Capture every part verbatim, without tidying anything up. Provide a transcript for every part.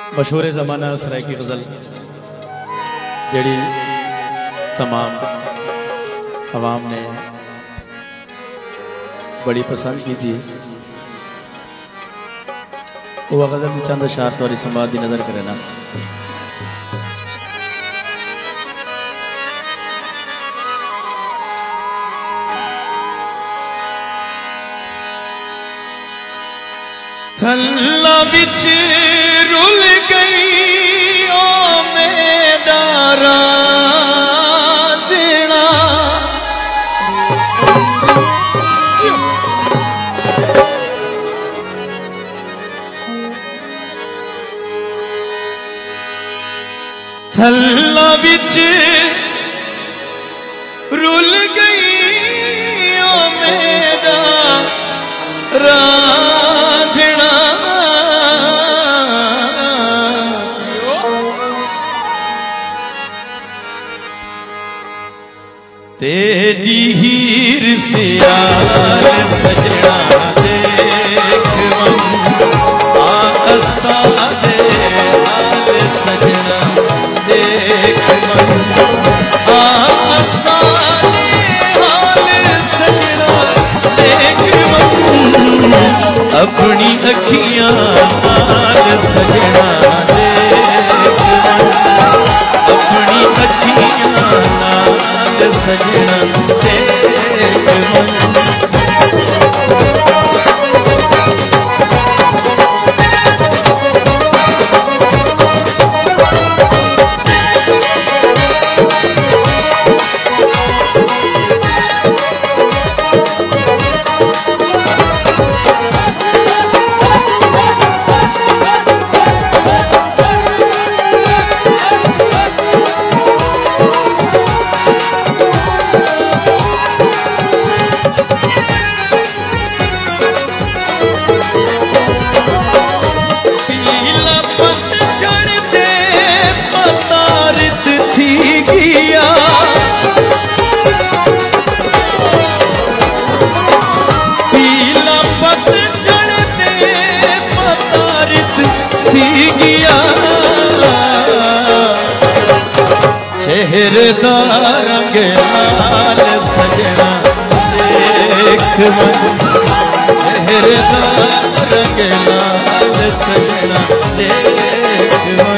मशहूर ज़माना सराय की गज़ल जड़ी तमाम अवाम ने बड़ी पसंद की थी। वो गज़ल की चंद अशार तो संवाद की नज़र करे ना। थल्ला विच रुल गई ओ मेरा राजना, थल्ला विच रुल गई ओ मेरा राजना, तेरी हीर से यार सजना देख आसा दे हाल सजना देख आसा दे हाल सजना देख अपनी अखियां नाल सजना देख अपनी अखियां नाल सजना देख चेहरे दा रंग लाल सजना देख चेहरे दा रंग लाल सजना देख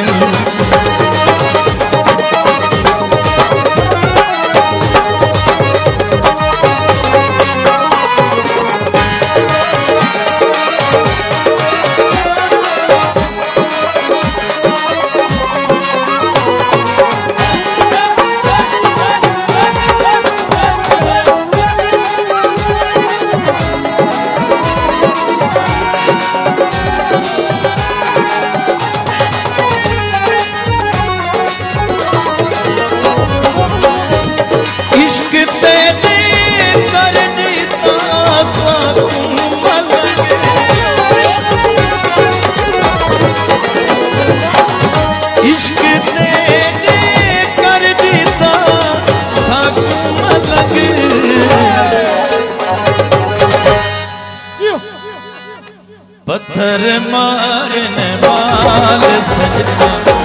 पत्थर मारने वाल सजना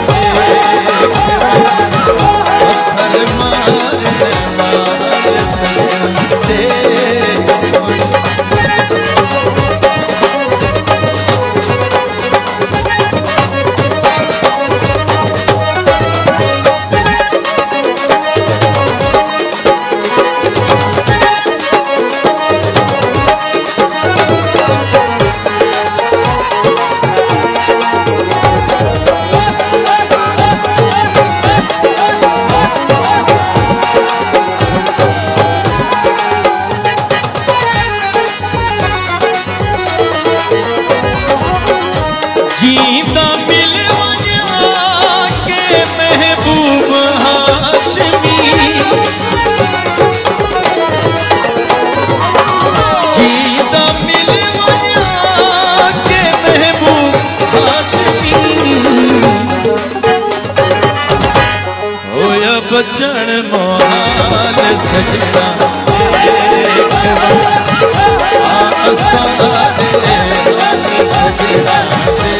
पत्थर मारने वाल सजना जीता मिलवाया के महबूब हाशमी, जीता मिलवाया के महबूब हाशमी, होया बचन मोहाल सजना आसा दे सजना